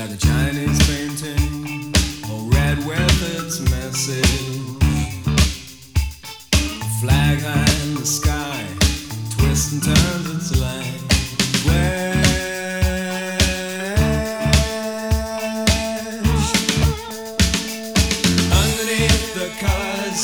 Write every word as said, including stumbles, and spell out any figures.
like a Chinese painting, all red with its message. Flag high in the sky, twist and turn